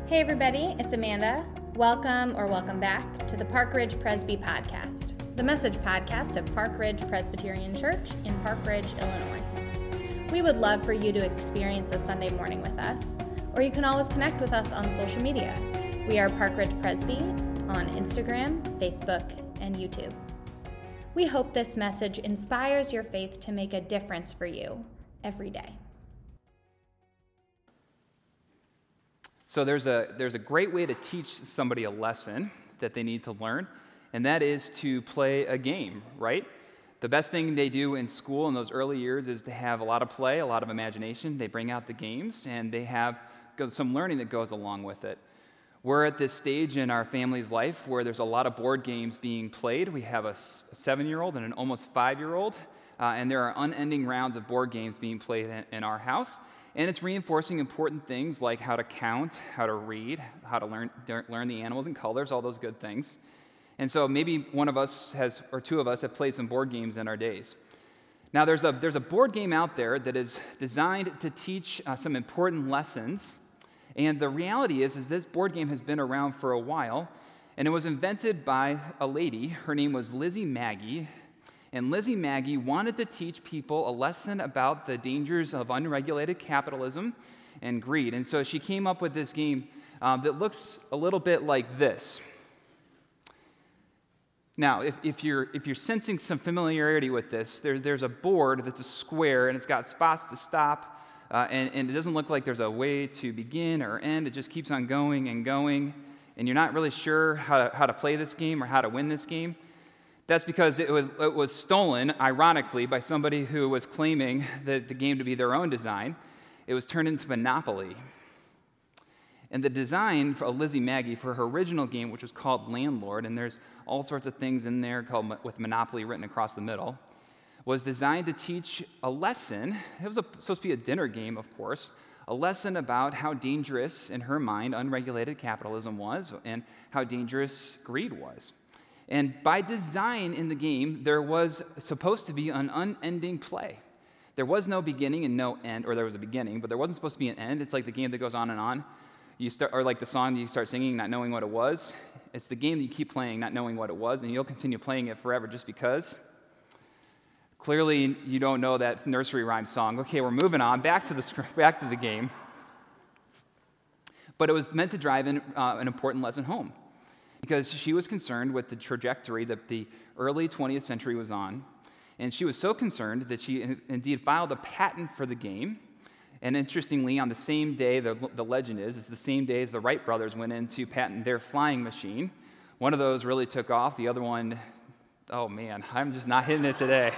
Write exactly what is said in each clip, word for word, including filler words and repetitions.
Hey everybody, it's Amanda. Welcome or welcome back to the Park Ridge Presby Podcast, the message podcast of Park Ridge Presbyterian Church in Park Ridge, Illinois. We would love for you to experience a Sunday morning with us, or you can always connect with us on social media. We are Park Ridge Presby on Instagram, Facebook, and YouTube. We hope this message inspires your faith to make a difference for you every day. So there's a there's a great way to teach somebody a lesson that they need to learn, and that is to play a game, right? The best thing they do in school in those early years is to have a lot of play, a lot of imagination. They bring out the games, and they have some learning that goes along with it. We're at this stage in our family's life where there's a lot of board games being played. We have a seven-year-old and an almost five-year-old, uh, and there are unending rounds of board games being played in, in our house. And it's reinforcing important things like how to count, how to read, how to learn learn the animals and colors, all those good things. And so maybe one of us has, or two of us have played some board games in our days. Now there's a there's a board game out there that is designed to teach uh, some important lessons. And the reality is, is this board game has been around for a while, and it was invented by a lady. Her name was Lizzie Magie. And Lizzie Magie wanted to teach people a lesson about the dangers of unregulated capitalism and greed. And so she came up with this game um, that looks a little bit like this. Now, if, if you're if you're sensing some familiarity with this, there, there's a board that's a square, and it's got spots to stop, uh, and, and it doesn't look like there's a way to begin or end. It just keeps on going and going, and you're not really sure how to, how to play this game or how to win this game. That's because it was, it was stolen, ironically, by somebody who was claiming the, the game to be their own design. It was turned into Monopoly. And the design for Lizzie Magie for her original game, which was called Landlord, and there's all sorts of things in there called with Monopoly written across the middle, was designed to teach a lesson. It was a, supposed to be a dinner game, of course, a lesson about how dangerous, in her mind, unregulated capitalism was and how dangerous greed was. And by design in the game, there was supposed to be an unending play. There was no beginning and no end, or there was a beginning, but there wasn't supposed to be an end. It's like the game that goes on and on. You start, or like the song that you start singing, not knowing what it was. It's the game that you keep playing, not knowing what it was, and you'll continue playing it forever just because. Clearly, you don't know that nursery rhyme song. Okay, we're moving on, back to the back to the game. But it was meant to drive in, uh, an important lesson home, because she was concerned with the trajectory that the early twentieth century was on. And she was so concerned that she in- indeed filed a patent for the game. And interestingly, on the same day, the, the legend is, it's the same day as the Wright brothers went in to patent their flying machine. One of those really took off. The other one, oh man, I'm just not hitting it today.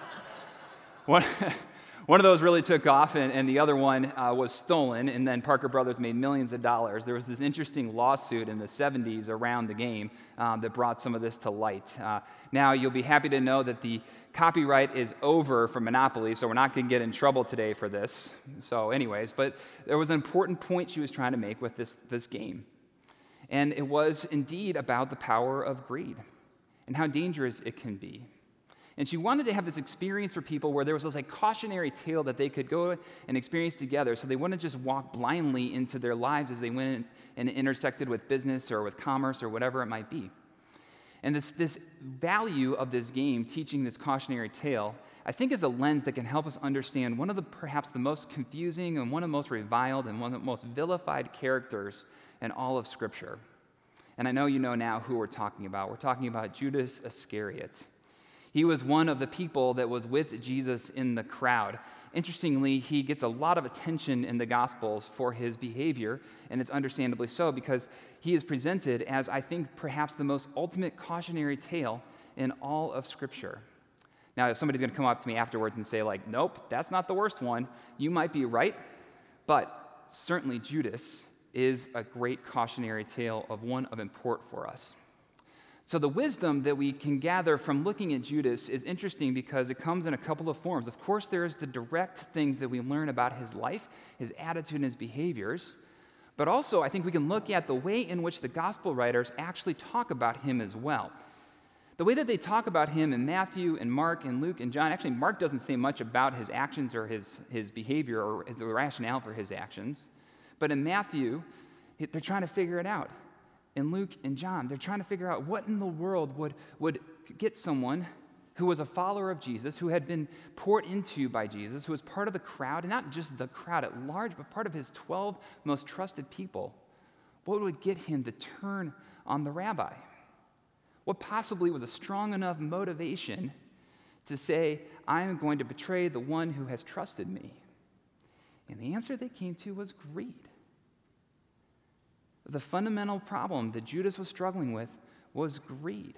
one, One of those really took off, and, and the other one uh, was stolen, and then Parker Brothers made millions of dollars. There was this interesting lawsuit in the seventies around the game um, that brought some of this to light. Uh, now, you'll be happy to know that the copyright is over for Monopoly, so we're not going to get in trouble today for this. So anyways, but there was an important point she was trying to make with this, this game. And it was indeed about the power of greed and how dangerous it can be. And she wanted to have this experience for people where there was this like cautionary tale that they could go and experience together, so they wouldn't just walk blindly into their lives as they went and intersected with business or with commerce or whatever it might be. And this, this value of this game, teaching this cautionary tale, I think is a lens that can help us understand one of the perhaps the most confusing and one of the most reviled and one of the most vilified characters in all of Scripture. And I know you know now who we're talking about. We're talking about Judas Iscariot. He was one of the people that was with Jesus in the crowd. Interestingly, he gets a lot of attention in the Gospels for his behavior, and it's understandably so because he is presented as, I think, perhaps the most ultimate cautionary tale in all of Scripture. Now, if somebody's going to come up to me afterwards and say, like, nope, that's not the worst one, you might be right, but certainly Judas is a great cautionary tale of one of import for us. So the wisdom that we can gather from looking at Judas is interesting because it comes in a couple of forms. Of course, there is the direct things that we learn about his life, his attitude, and his behaviors. But also, I think we can look at the way in which the gospel writers actually talk about him as well. The way that they talk about him in Matthew and Mark and Luke and John, actually Mark doesn't say much about his actions or his, his behavior or the rationale for his actions. But in Matthew They're trying to figure it out. In Luke and John, they're trying to figure out what in the world would, would get someone who was a follower of Jesus, who had been poured into by Jesus, who was part of the crowd, and not just the crowd at large, but part of his twelve most trusted people. What would get him to turn on the rabbi? What possibly was a strong enough motivation to say, I am going to betray the one who has trusted me? And the answer they came to was greed. The fundamental problem that Judas was struggling with was greed.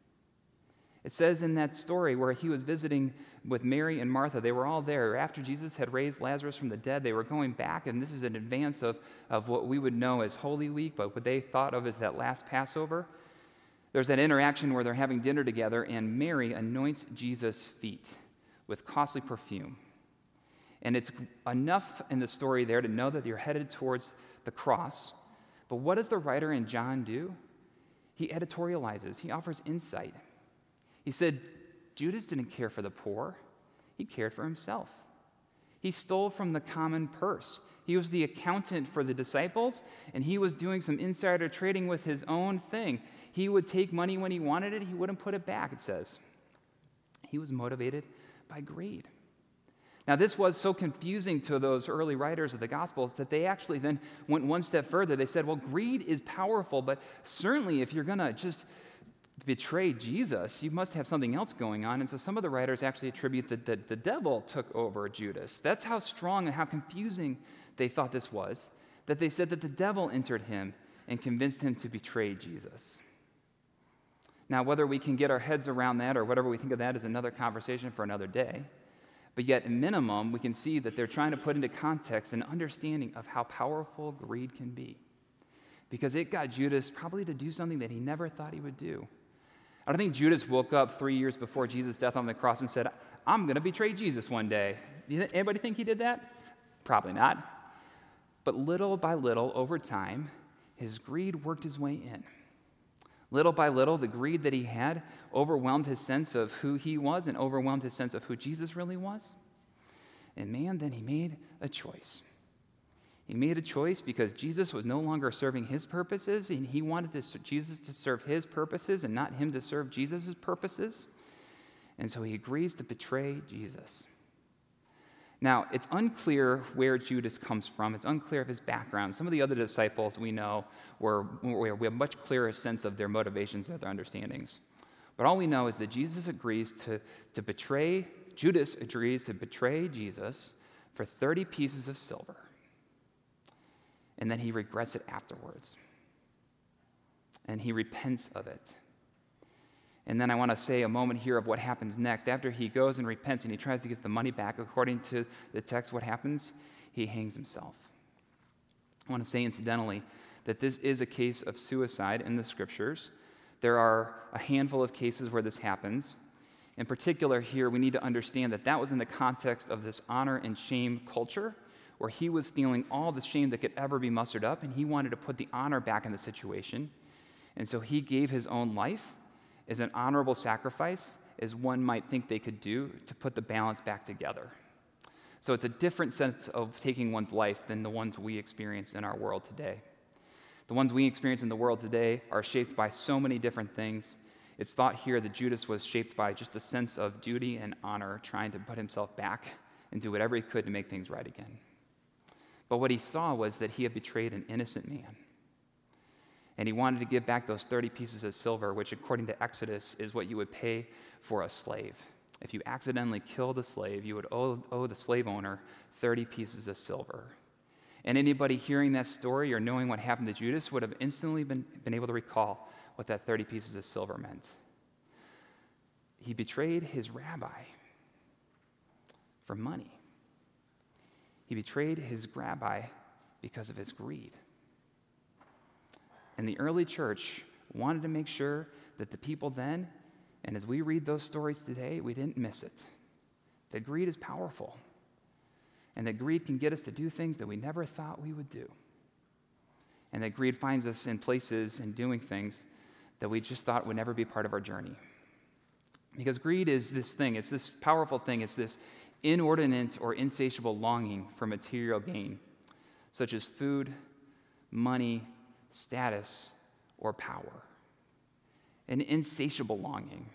It says in that story where he was visiting with Mary and Martha, they were all there. After Jesus had raised Lazarus from the dead, they were going back, and this is in advance of, of what we would know as Holy Week, but what they thought of as that last Passover. There's that interaction where they're having dinner together, and Mary anoints Jesus' feet with costly perfume. And it's enough in the story there to know that you're headed towards the cross. But what does the writer in John do? He editorializes. He offers insight. He said, Judas didn't care for the poor. He cared for himself. He stole from the common purse. He was the accountant for the disciples, and he was doing some insider trading with his own thing. He would take money when he wanted it. He wouldn't put it back, it says. He was motivated by greed. Now, this was so confusing to those early writers of the Gospels that they actually then went one step further. They said, well, greed is powerful, but certainly if you're going to just betray Jesus, you must have something else going on. And so some of the writers actually attribute that the, the devil took over Judas. That's how strong and how confusing they thought this was, that they said that the devil entered him and convinced him to betray Jesus. Now, whether we can get our heads around that or whatever we think of that is another conversation for another day. But yet, at minimum, we can see that they're trying to put into context an understanding of how powerful greed can be. Because it got Judas probably to do something that he never thought he would do. I don't think Judas woke up three years before Jesus' death on the cross and said, I'm going to betray Jesus one day. Anybody think he did that? Probably not. But little by little, over time, his greed worked his way in. Little by little, the greed that he had overwhelmed his sense of who he was and overwhelmed his sense of who Jesus really was. And man, then he made a choice. He made a choice because Jesus was no longer serving his purposes, and he wanted to, Jesus to serve his purposes and not him to serve Jesus' purposes. And so he agrees to betray Jesus. Now, it's unclear where Judas comes from. It's unclear of his background. Some of the other disciples we know were, we have a much clearer sense of their motivations and their understandings. But all we know is that Jesus agrees to, to betray, Judas agrees to betray Jesus for thirty pieces of silver. And then he regrets it afterwards. And he repents of it. And then I want to say a moment here of what happens next. After he goes and repents and he tries to get the money back, according to the text, what happens? He hangs himself. I want to say incidentally that this is a case of suicide in the scriptures. There are a handful of cases where this happens. In particular here, we need to understand that that was in the context of this honor and shame culture, where he was feeling all the shame that could ever be mustered up, and he wanted to put the honor back in the situation. And so he gave his own life as an honorable sacrifice, as one might think they could do, to put the balance back together. So it's a different sense of taking one's life than the ones we experience in our world today. The ones we experience in the world today are shaped by so many different things. It's thought here that Judas was shaped by just a sense of duty and honor, trying to put himself back and do whatever he could to make things right again. But what he saw was that he had betrayed an innocent man. And he wanted to give back those thirty pieces of silver, which according to Exodus is what you would pay for a slave. If you accidentally killed a slave, you would owe, owe the slave owner thirty pieces of silver. And anybody hearing that story or knowing what happened to Judas would have instantly been, been able to recall what that thirty pieces of silver meant. He betrayed his rabbi for money. He betrayed his rabbi because of his greed. And the early church wanted to make sure that the people then, and as we read those stories today, we didn't miss it. That greed is powerful. And that greed can get us to do things that we never thought we would do. And that greed finds us in places and doing things that we just thought would never be part of our journey. Because greed is this thing, it's this powerful thing, it's this inordinate or insatiable longing for material gain, such as food, money, status, or power. An insatiable longing.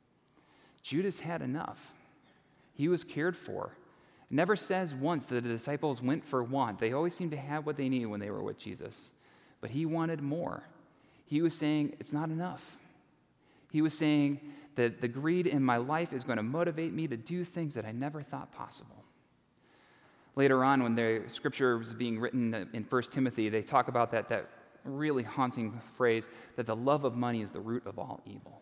Judas had enough. He was cared for. It never says once that the disciples went for want. They always seemed to have what they needed when they were with Jesus. But he wanted more. He was saying, it's not enough. He was saying that the greed in my life is going to motivate me to do things that I never thought possible. Later on, when the scripture was being written in First Timothy, they talk about that, that really haunting phrase that the love of money is the root of all evil.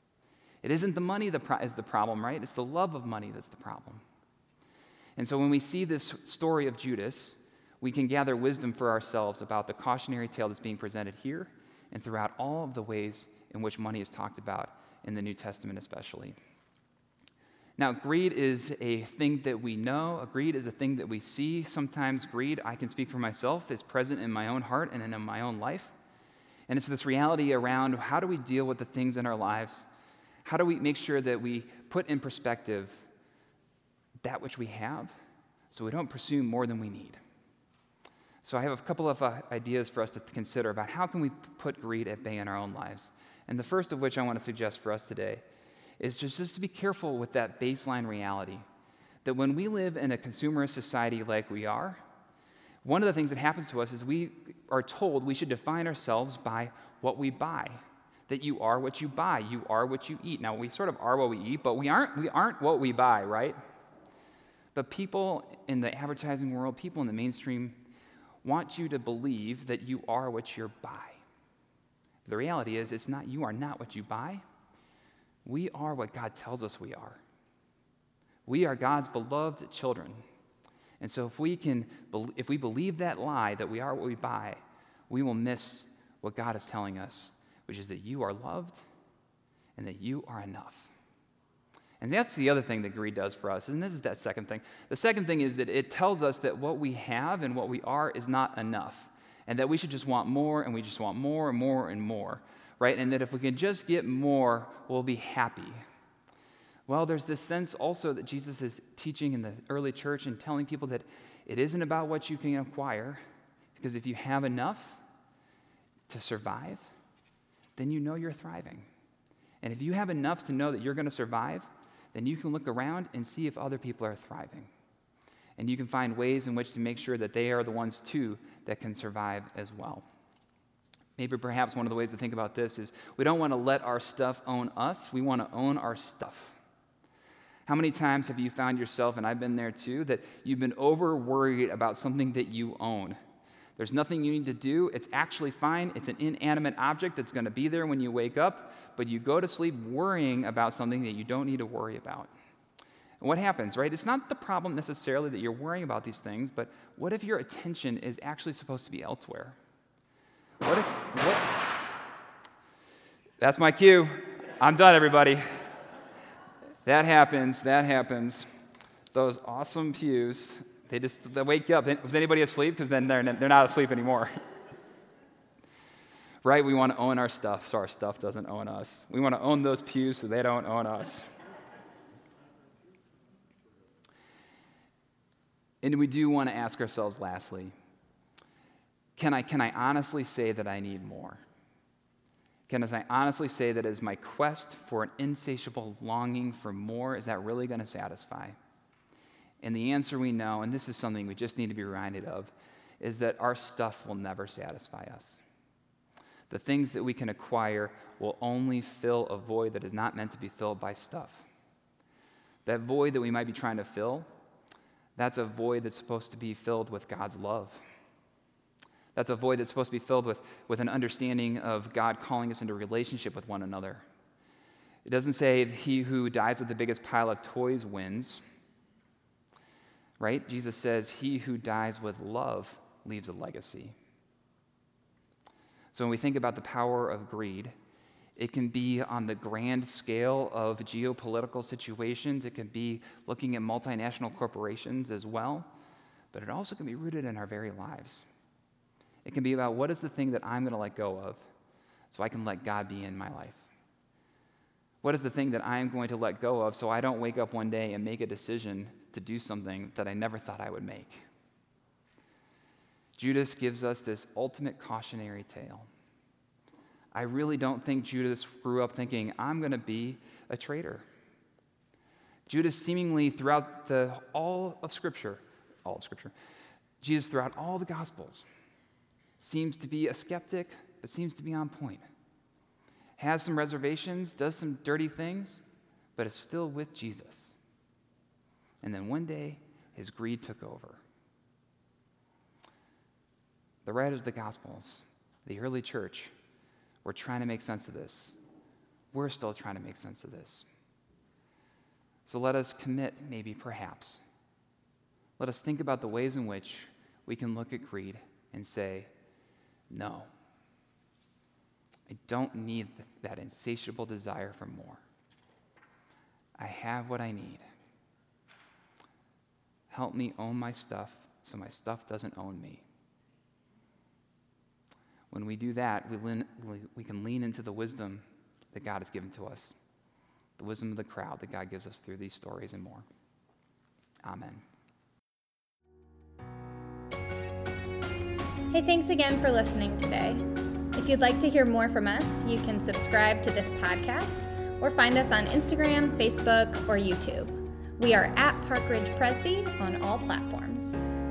It isn't the money that pro- is the problem, right? It's the love of money that's the problem. And so when we see this story of Judas, we can gather wisdom for ourselves about the cautionary tale that's being presented here and throughout all of the ways in which money is talked about in the New Testament especially. Now, greed is a thing that we know. Greed is a thing that we see. Sometimes greed, I can speak for myself, is present in my own heart and in my own life. And it's this reality around how do we deal with the things in our lives? How do we make sure that we put in perspective that which we have so we don't pursue more than we need? So I have a couple of uh, ideas for us to consider about how can we put greed at bay in our own lives. And the first of which I want to suggest for us today is just, just to be careful with that baseline reality that when we live in a consumerist society like we are, one of the things that happens to us is we are told we should define ourselves by what we buy, that you are what you buy, you are what you eat. Now, we sort of are what we eat, but we aren't, we aren't what we buy, right? But people in the advertising world, people in the mainstream, want you to believe that you are what you buy. The reality is, it's not, you are not what you buy. We are what God tells us we are. We are God's beloved children. And so if we can, if we believe that lie that we are what we buy, we will miss what God is telling us, which is that you are loved and that you are enough. And that's the other thing that greed does for us, and this is that second thing. The second thing is that it tells us that what we have and what we are is not enough, and that we should just want more, and we just want more and more and more, right? And that if we can just get more, we'll be happy. Well, there's this sense also that Jesus is teaching in the early church and telling people that it isn't about what you can acquire, because if you have enough to survive, then you know you're thriving. And if you have enough to know that you're going to survive, then you can look around and see if other people are thriving. And you can find ways in which to make sure that they are the ones, too, that can survive as well. Maybe perhaps one of the ways to think about this is we don't want to let our stuff own us. We want to own our stuff. How many times have you found yourself, and I've been there too, that you've been over-worried about something that you own? There's nothing you need to do. It's actually fine. It's an inanimate object that's going to be there when you wake up, but you go to sleep worrying about something that you don't need to worry about. And what happens, right? It's not the problem necessarily that you're worrying about these things, but what if your attention is actually supposed to be elsewhere? What if, what? That's my cue. I'm done, everybody. That happens, that happens. Those awesome pews, they just they wake you up. Was anybody asleep? Because then they're, they're not asleep anymore. Right? We want to own our stuff so our stuff doesn't own us. We want to own those pews so they don't own us. And we do want to ask ourselves lastly, can I, can I honestly say that I need more? Can I honestly say that is my quest for an insatiable longing for more, is that really going to satisfy? And the answer we know, and this is something we just need to be reminded of, is that our stuff will never satisfy us. The things that we can acquire will only fill a void that is not meant to be filled by stuff. That void that we might be trying to fill, that's a void that's supposed to be filled with God's love. That's a void that's supposed to be filled with, with an understanding of God calling us into relationship with one another. It doesn't say he who dies with the biggest pile of toys wins, right? Jesus says he who dies with love leaves a legacy. So when we think about the power of greed, it can be on the grand scale of geopolitical situations. It can be looking at multinational corporations as well, but it also can be rooted in our very lives. It can be about what is the thing that I'm going to let go of so I can let God be in my life? What is the thing that I'm going to let go of so I don't wake up one day and make a decision to do something that I never thought I would make? Judas gives us this ultimate cautionary tale. I really don't think Judas grew up thinking, I'm going to be a traitor. Judas seemingly throughout the all of Scripture, all of Scripture, Jesus throughout all the Gospels seems to be a skeptic, but seems to be on point. Has some reservations, does some dirty things, but is still with Jesus. And then one day, his greed took over. The writers of the Gospels, the early church, were trying to make sense of this. We're still trying to make sense of this. So let us commit, maybe, perhaps. Let us think about the ways in which we can look at greed and say, no, I don't need that insatiable desire for more. I have what I need. Help me own my stuff so my stuff doesn't own me. When we do that, we, lean, we can lean into the wisdom that God has given to us, the wisdom of the crowd that God gives us through these stories and more. Amen. Hey, thanks again for listening today. If you'd like to hear more from us, you can subscribe to this podcast or find us on Instagram, Facebook, or YouTube. We are at Park Ridge Presby on all platforms.